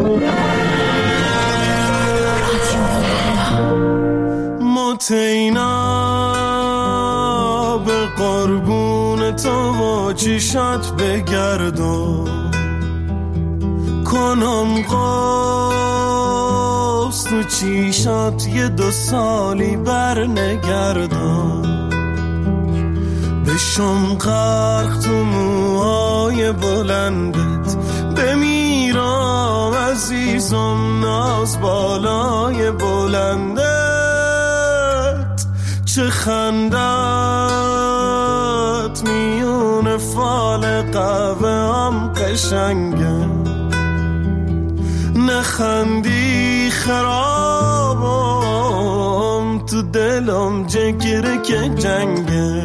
متینا به قربون تو و چشات بگردم، کنم قوس تو چشات یه 2 سالی بر نگردم، بشم غرق تو موهای بلندت، بمیرم عزیزم ناز بالای بلندت، چه خندت میون فال قهوه هم قشنگه، نخندی خرابم تو دلم جگره که جنگه،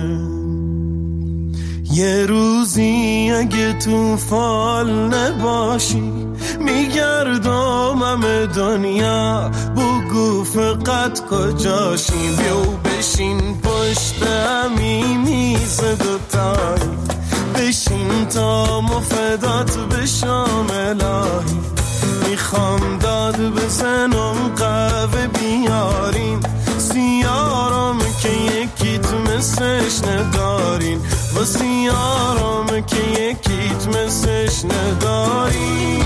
یه روزی اگه تو فال نباشی میگردم همه دنیا، بگو فقط کجاشی، بیو بشین پشت همی میز دوتایی، بشین تا مفدات بشم الهی، میخوام داد بزنم قهوه بیارین، سیارم که یکیت مثلش ندارین، و سیارم که یکیت مثلش ندارین.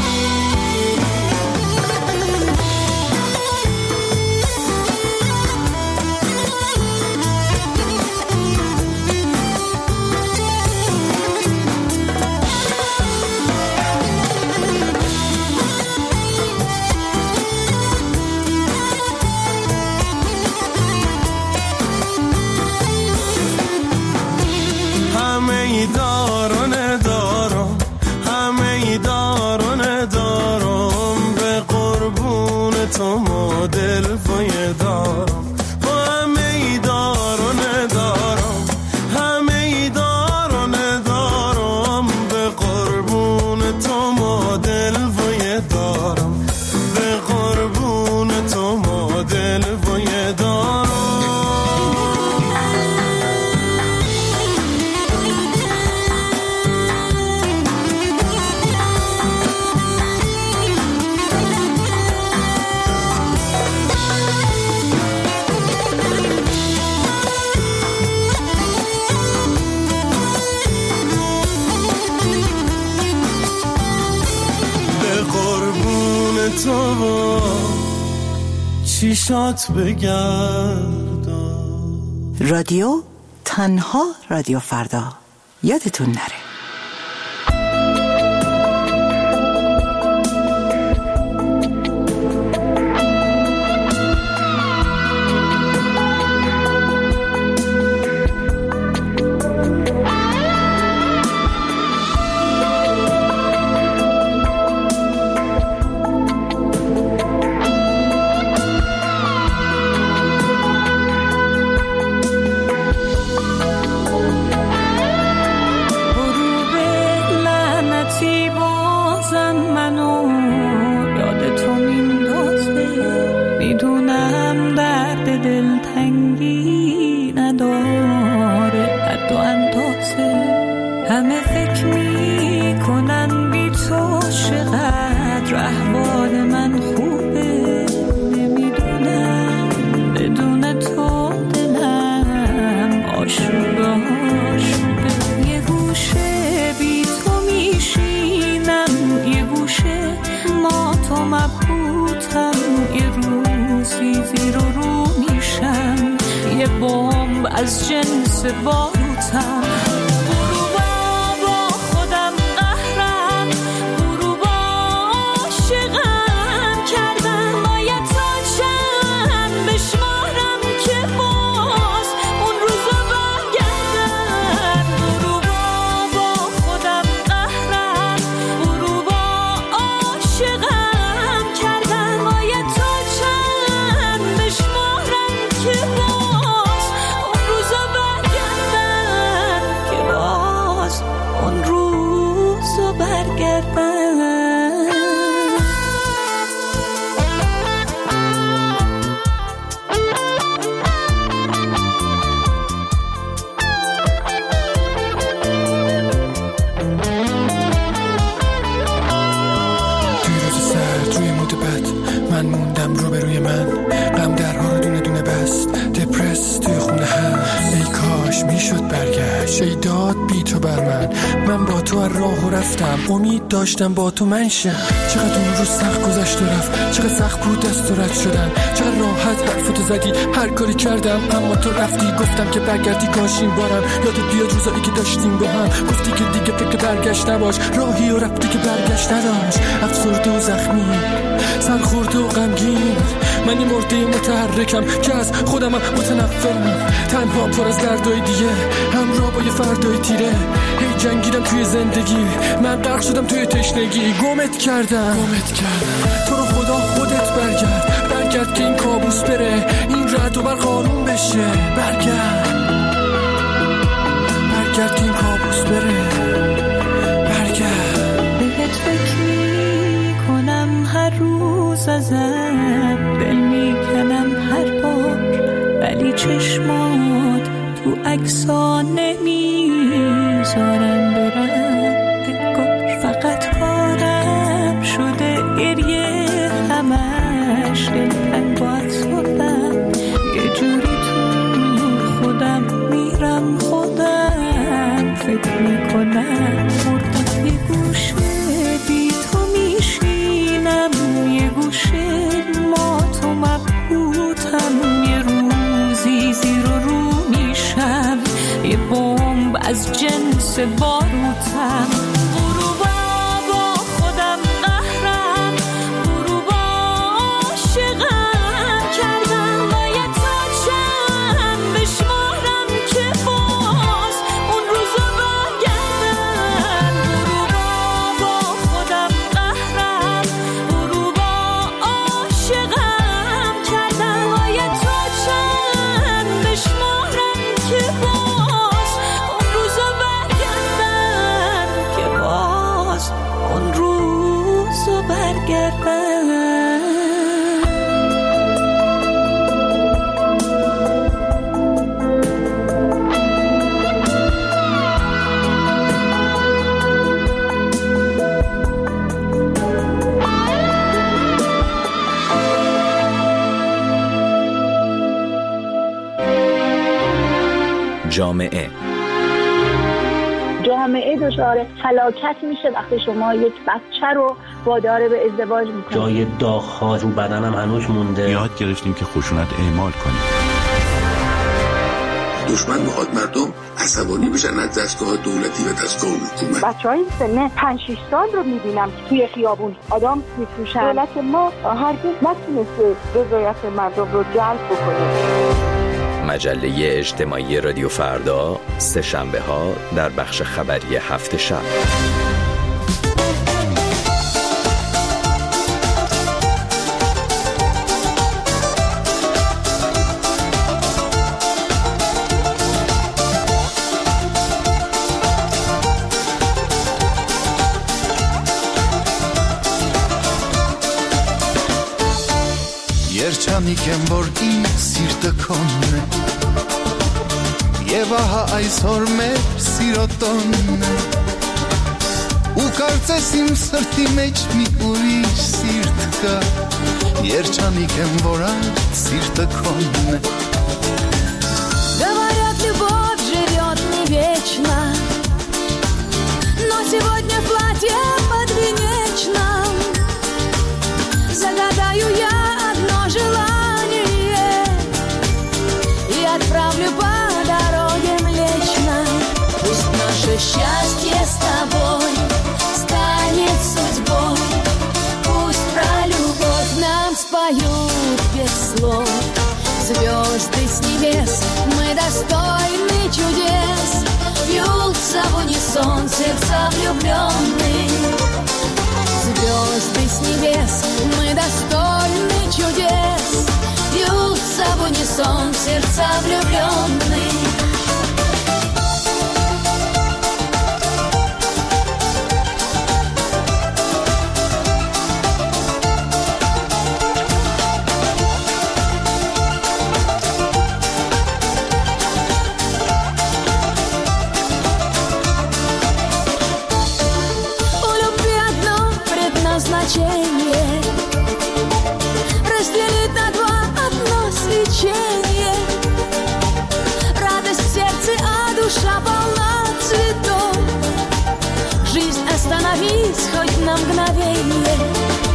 تو مدل فای دارم، با همه دار و ندارم، همه دار و ندارم، به قربون تو مدل فای دارم، به قربون تو مدل فای دارم. تو با چیشات بگردم. رادیو تنها رادیو فردا، یادتون نره. از جنس باروتم من موندم روبروی من، غم درها رو دونه دونه بست، دپرس توی خونه هست. ای کاش میشد برگشت، ای داد بی تو بر من با تو از راه رفتم، امید داشتم با تو منشم. چقدر اون روز سخت گذشت و رفت، چقدر سخت بود دست و رد شدن، چقدر راحت حرفتو زدی هر کاری کردم، اما تو رفتی. گفتم که برگردی کاش این بارم یادت بیاد روزایی که داشتیم با هم. گفتی که دیگه فکر برگشت نباش، راهی و رفتی که برگشت نداشت. افسرده و زخمی، سرخورده و غمگین، منی مرده متحرکم که از خودم متنفرم، تنها پر از دردای دیگه، همراه با یه فردای تیره. هی جنگیدم توی زندگی، من غرق شدم توی تشنگی، گمت کردم تو رو خدا خودت برگرد که این کابوس بره، این رعد و برق آروم بشه. برگرد که این کابوس بره، برگرد. بهت فکر میکنم هر روز ازم، دل میکنم هر بار، ولی چشمات تو عکس‌ها نمیذارن برم. انگار فقط کارم شده گریه، همش دلتنگ باید صبحم، یه جوری تو خودم میرم، خودم فکر میکنم مردم. یه گوشه بی تو میشینم، یه گوشه ما تو مبهوتم، یه روزی زیر و رو میشم، یه بمب از جنس باروتم. غروبا با خودم قهرم، غروبا عاشقم کردم، باید تا چند بشمارم که باز اون روزا برگردم. غروبا با خودم قهرم، غروبا عاشقم کردم، باید تا چند بشمارم که باز اون روزا برگردم، که باز اون روزا برگردم. جامعه دچار فلاکت میشه وقتی شما یک بچه رو وادار به ازدواج میکنید. جای داغ‌ها رو بدنم هنوز مونده. یاد گرفتیم که خشونت اعمال کنیم. دشمن میخواد مردم عصبانی بشن از دستگاه دولتی و دستگاه حکومت. بچهای سن 5-6 سال رو میبینم که توی خیابون آدم میفروشن. دولت ما هرگز نتونسته رضایت مردم رو جلب بکنه. مجله اجتماعی رادیو فردا، سه شنبه ها در بخش خبری هفت شب. Երչանիք եմ որ ինձ սիրտը քոնն է Եվ ահա այսօր մեր սիրո տոնն է Ու կարծես իմ սրտի մեջ մի ուրիշ սիրտ կա Երչանիք եմ որ այդ սիրտը քոնն է Говорят, любовь живет не вечно Но сегодня в платье подвенечном Загадаю я одно желание И отправлю по дороге Млечной Пусть наше счастье с тобой станет судьбой Пусть про любовь нам споют без слов Звезды с небес, мы достойны чудес Бьются в унисон сердца влюбленных Звезды с небес, мы достойны чудес Бьются в унисон сердца влюбленных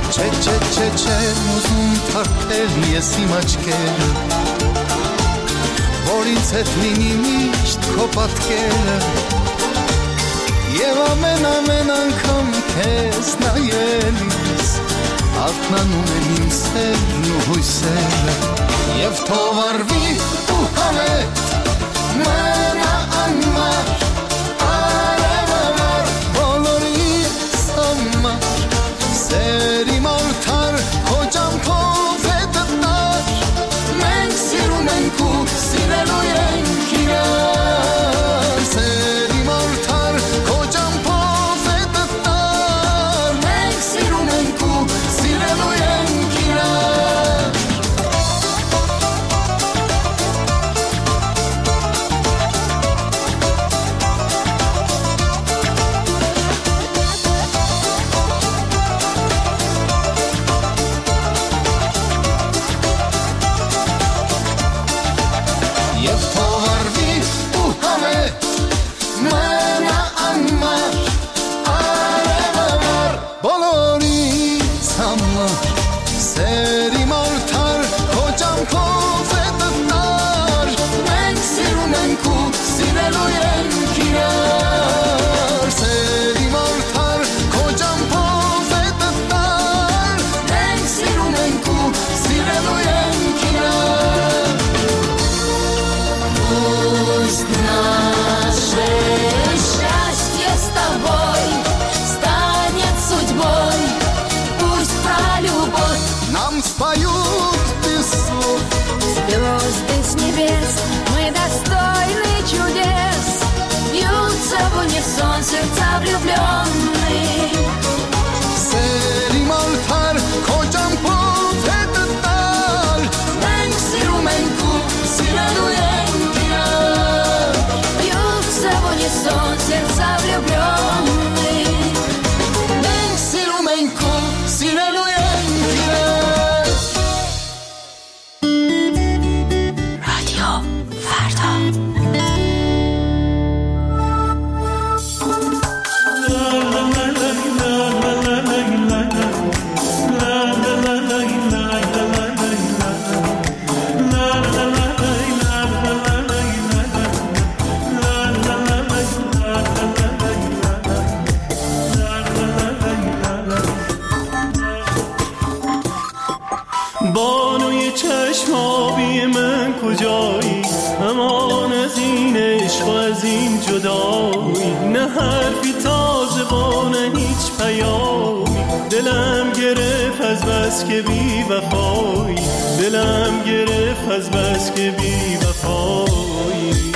C'è uzun tartel եսիմաչքեր որ ինձ հետ լինի միշտ քո պատկերը Եվ ամեն անգամ քեզ նայելիս Արթնանում են իմ սերն ու հույսերը Եվ թող արվի ու համետ մնա անմար Արևամար բոլորիս համար Սերի մարդար քո ջանքով հետտար Մենք սիրում ենք ու սիրելու ենք իրար Սերի մարդար քո ջանքով հետտար Մենք սիրում ենք ու սիրելու ենք իրար Звезды с небес, мы достойны чудес Бьются в унисон сердца влюбленные Սերի մարդար քո ջանքով հետտար Մենք սիրում ենք ու սիրելու ենք իրար Бьются в унисон сердца влюбленные Մենք սիրում ենք ու սիրելու ենք իրար بانوی چشم آبی من کجایی امان از این عشق و از این جدایی نه حرفی تازه با نه هیچ پیامی دلم گرفت از بس که بی وفایی دلم گرفت از بس که بی وفایی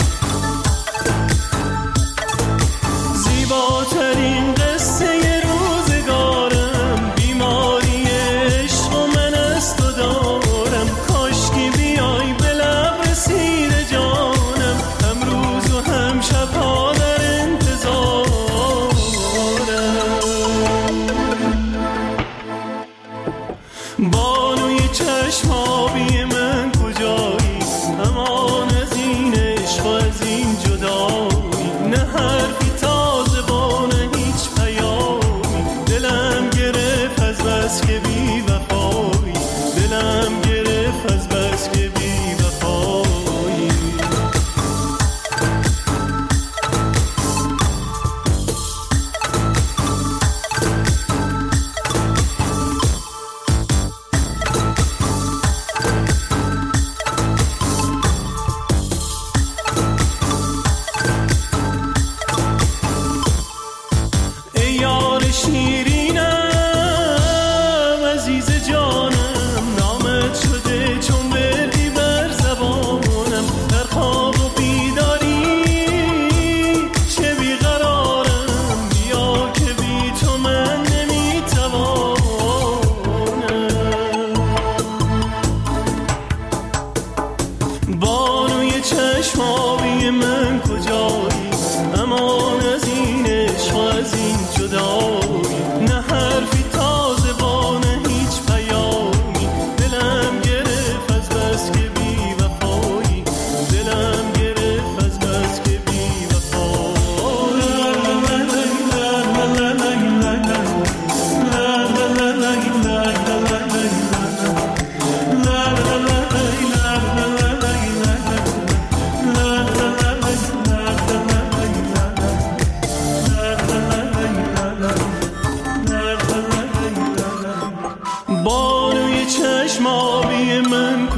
زیباترین قصه روزگارم بیماری عشق و من از تو دارم کاشکی بیای به لب رسیده جانم هم روز و هم شبها در انتظارم بانوی چشم آبی من کجایی امان از این عشق و از این جدایی نه حرفی تازه با نه هیچ پیامی دلم گرفت از بس که بی وفایی دلم گرفت از بس که بی وفایی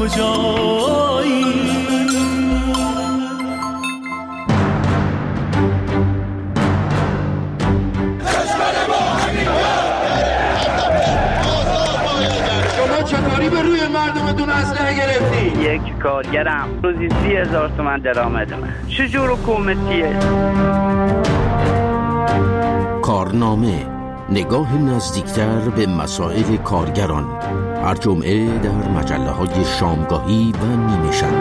کجایی. چطوری به روی مردمتون اسلحه گرفتی؟ یک کارگرم روزی 30,000 تومان درآمدمه. چجور حکومتیه؟ کارنامه، نگاه نزدیکتر به مسائل کارگران، هر جمعه در مجله‌های شامگاهی و نیمه شب.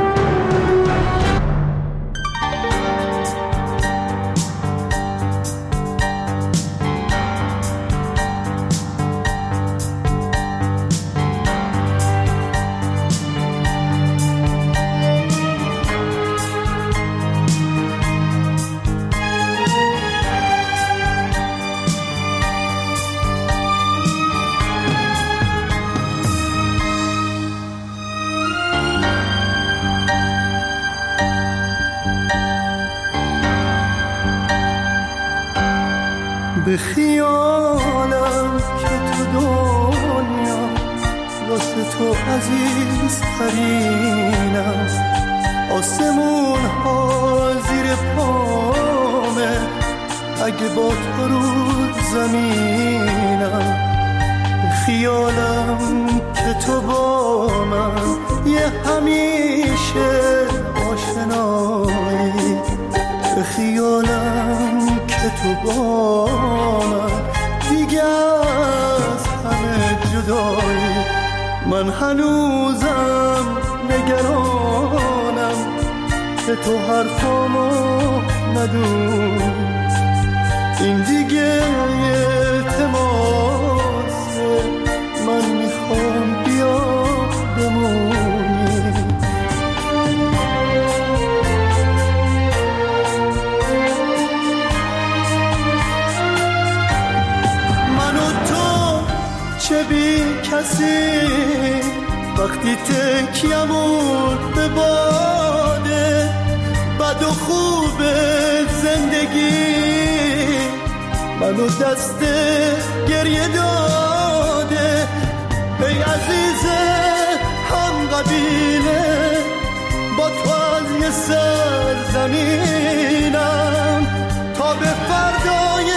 به خیالم که تو دنیا واسه تو عزیز ترینم، آسمون ها زیر پامه اگه با تو رو زمینم. به خیالم که تو با من یه همیشه آشنایی، به خیالم که تو با من دیگه از همه جدایی. من هنوزم نگرانم که تو حرفامو ندونی، این دیگه التماسه، من میخوام بیا بمونی. چه بی کسی وقتی تکیمون به باده، بد و خوب زندگی منو دست گریه داده. ای عزیز هم قبیله با تو از یه سرزمینم، تا به فردای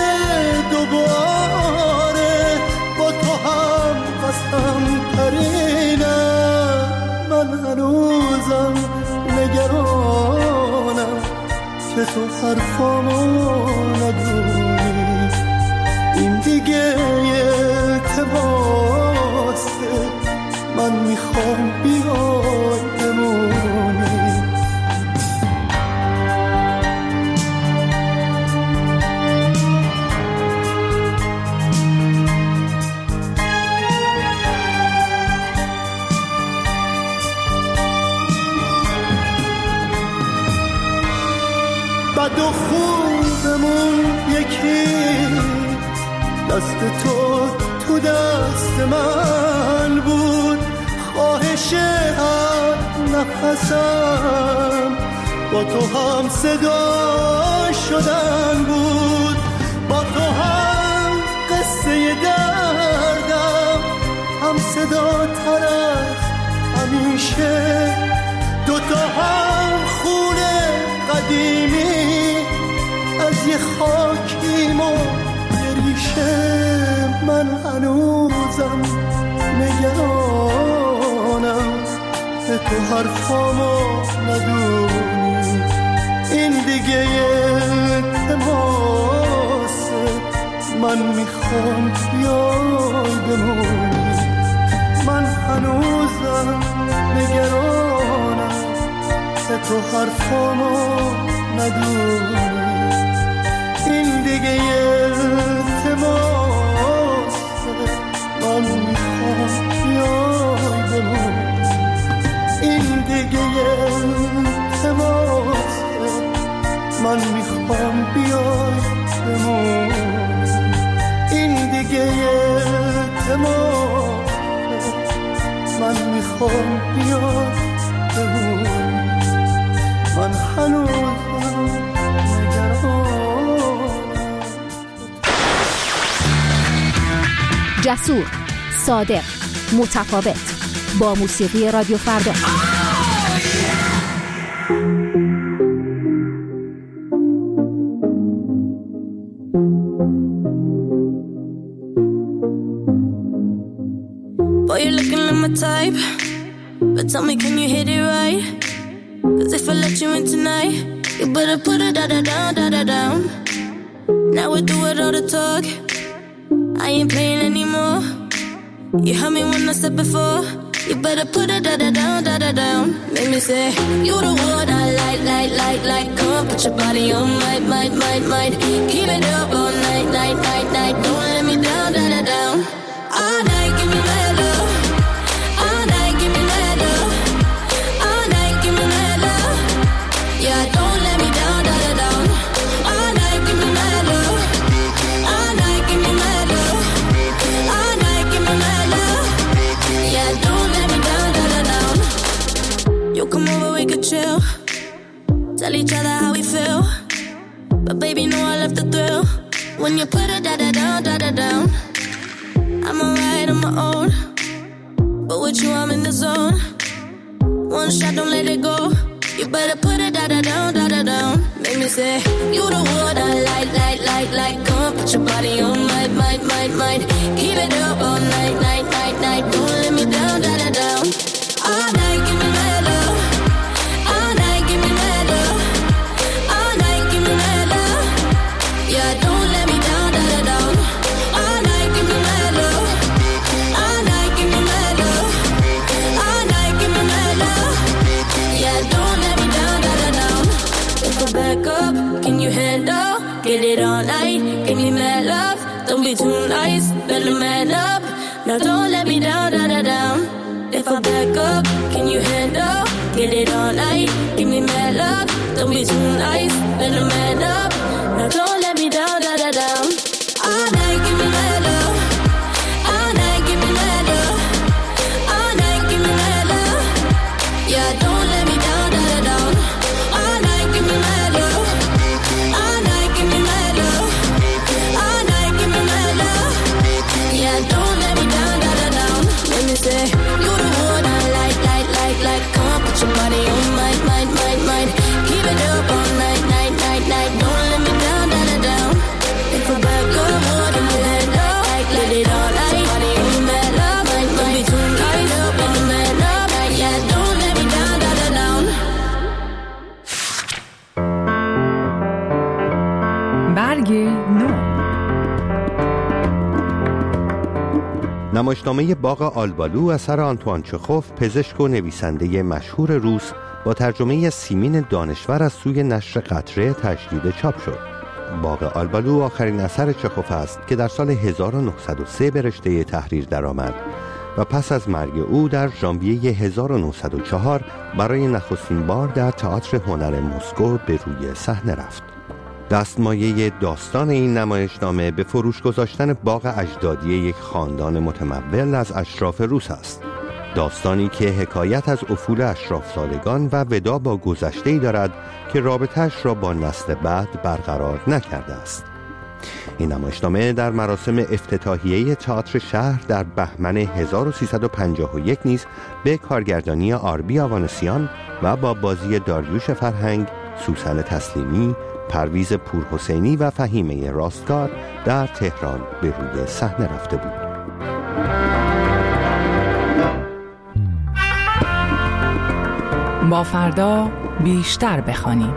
دوباره با تو هم قسم ترینم. من هنوزم نگرانم که تو حرفامو ندونی، این دیگه التماسه، من میخوام بیای بمونی. بد و خوبمون یکی، دست تو دست من بود، خواهش هر نفسم با تو هم صدا شدن بود، با تو هم قصه دردم هم صدا تر از همیشه، دوتا هم خونه قدیمی از یه خاکیم و ریشه. من هنوزم نگرانم که تو حرفامو ندونی، این دیگه التماسه، من میخوام بیای بمونی. من هنوزم نگرانم که تو حرفامو ندونی، این دیگه التماسه، من میخوام بیای بمونی، این دیگه التماسه، من میخوام بیای بمونی، این دیگه التماسه، من میخوام بیای بمونی. من هنوزم نگرانم. جسور، صادق، متفاوت، با موسیقی رادیو فردا. Boy, you're looking like my type, but tell me, can you hit it right? Cause if I let you in tonight, you better put it down. Now we do it all the talk, I ain't playing anymore. You heard me when I said before, you better put it down. Make me say, you the one I like. Come on, put your body on might. Keep it up all night. Don't let me down. All night, give me that love. All night, give me that love. All night, give me that love. Yeah, don't let me down. All night, give me that love. All night, give me that love. All night, give me that love. Yeah, don't let me down. You come over, we could chill. Tell each other how we feel. But baby, know I love the thrill. When you put it down. I'm alright on my own, but with you I'm in the zone. One shot, don't let it go. You better put it down. Make me say, you the one I like. Come on, put your body on might. Keep it up all night. Don't let me down. All night, give me that love. All night, give me that love. All night, give me that love. Yeah, don't let me down. All night, give me that love. All night, give me that love. All night, give me that love. Yeah, don't let me down. If I back up, can you handle? Get it all night, give me mad love. Don't be too nice, better man up. Now don't let me down. If I back up, can you handle? Get it all night, give me mad love. Don't be too nice, better man up. Now don't let me down. All night, give me that love. All night, give me that love. All night, give me that love. Yeah, don't let me down. All night, give me that love. All night, give me that love. All night, give me that love. Yeah, don't let me down. Let me say, you the one I like. Come on, put your body on might. Keep it up all night. Don't let me down. If I back up, what in my head up? Let it all night. Body on mad love. Don't be too nice up in the man up. Yeah, don't let me down. برگ نو. نمایشنامه باغ آلبالو اثر آنتوان چخوف، پزشک و نویسنده مشهور روس، با ترجمه سیمین دانشور از سوی نشر قطره تجدید چاپ شد. باغ آلبالو آخرین اثر چخوف است که در سال 1903 به رشته تحریر درآمد و پس از مرگ او در ژانویه 1904 برای نخستین بار در تئاتر هنر مسکو به روی صحنه رفت. دستمایه داستان این نمایشنامه به فروش گذاشتن باغ اجدادی یک خاندان متمول از اشراف روس است. داستانی که حکایت از افول اشراف سالگان و ودا با گذشته‌ای دارد که رابطه‌اش را با نسل بعد برقرار نکرده است. این نمایشنامه در مراسم افتتاحیه تئاتر شهر در بهمن 1351 نیز به کارگردانی آربی آوانسیان و با بازی داریوش فرهنگ، سوسن تسلیمی، پرویز پورحسینی و فهیمه راستگار در تهران به روی صحنه رفته بود. با فردا بیشتر بخوانیم.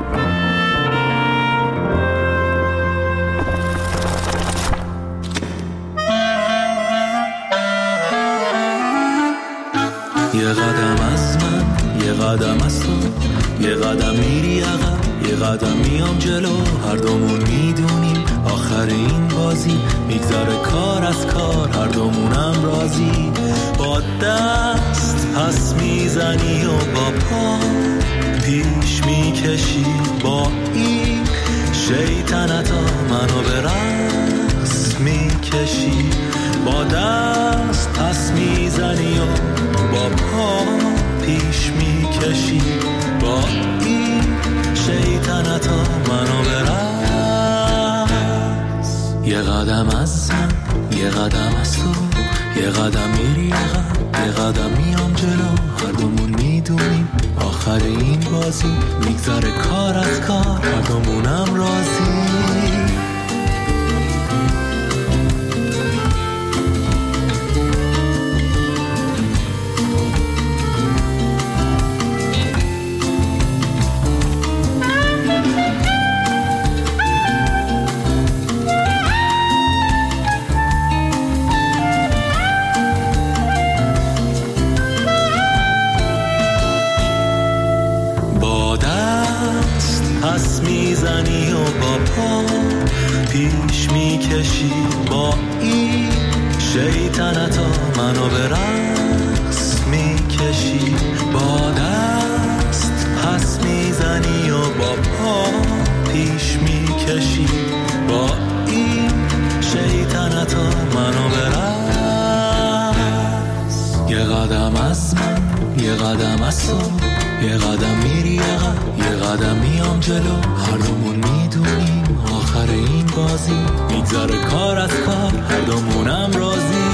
یه قدم از من، یه قدم از تو، یه قدم میری عقب، یه قدم میام جلو. هر دومون میدونیم آخر این بازی میگذره کار از کار، هر دومونم راضی. با دست پس میزنی و با پا پیش میکشی، با این شیطنتا منو به رقص میکشی. با دست پس میزنی و با پا پیش میکشی، با این شیطنتا منو به رقص. یه قدم از من، یه قدم از تو، یه قدم میری عقب، یه قدم میام جلو، هر دومون میدونیم آخر این بازی میگذره کار از کار، هر دومونم راضی. پس میزنی و با پا پیش میکشی، با این شیطنتا منو به رقص میکشی. با دست پس میزنی و با پا پیش میکشی، با این شیطنتا منو به رقص. یه قدم از من، یه قدم از تو، یه قدم میری عقب، یه قدم میام جلو، هر دومون میدونیم آخر این بازی میگذره کار از کار، هر دومونم راضی.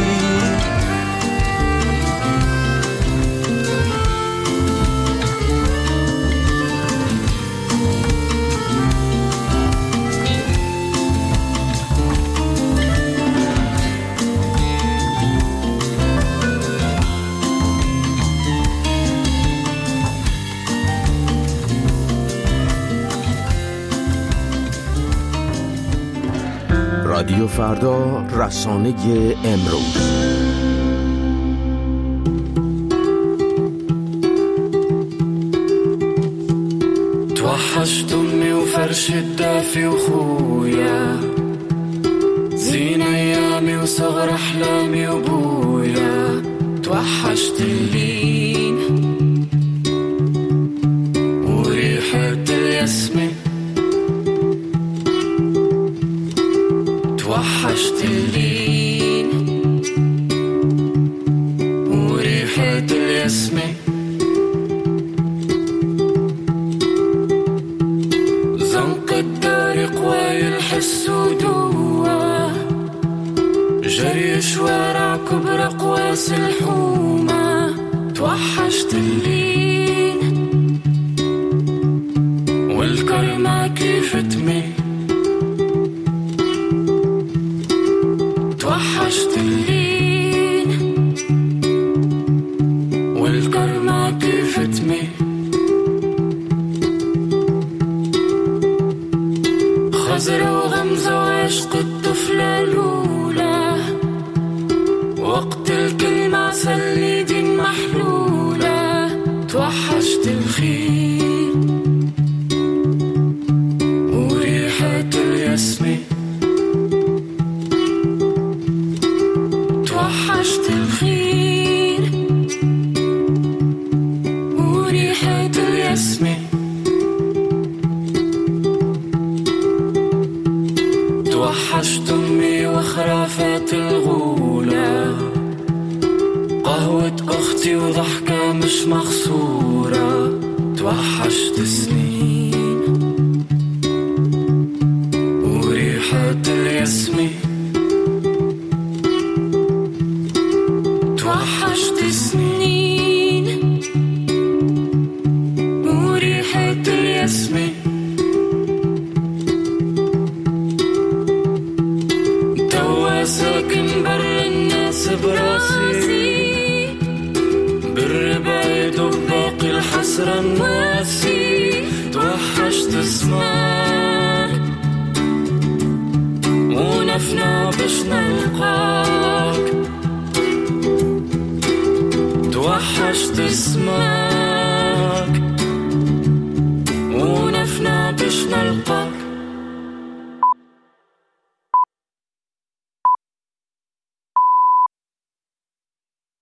رادیو فردا، رسانه امروز. توحشت امي وفرش الدافي وخويا، زين ايامي وصغر احلامي وبويا. توحشت اللين وريحة الياسمين، توحشت اللين وريحة الياسمين. زنق الدار قواي الحس ودوا، جري شوارع كبر قواس الحومة. توحشت اللين والكرمة كيف تميل، توحشت اللين والكرمة كيف تميل. خزرة وغمزة وعشق الطفلة الأولى، وقت الكلمة عسل ايدي محلولة. توحشت الخيل وريحة الياسمين، توحشت الخيل وريحة الياسمين. توحشت أمي وخرافات الغولة، قهوة أختي وضحكة مش مخصورة. توحشت سنين وريحة الياسمين، توحشت سنين وريحة الياسمين. توا ساكن بر الناس براسي، بالربايد وباقي الحسرة الناسي. توحشت اسمك ونفنا باش نلقاك، توحشت اسمك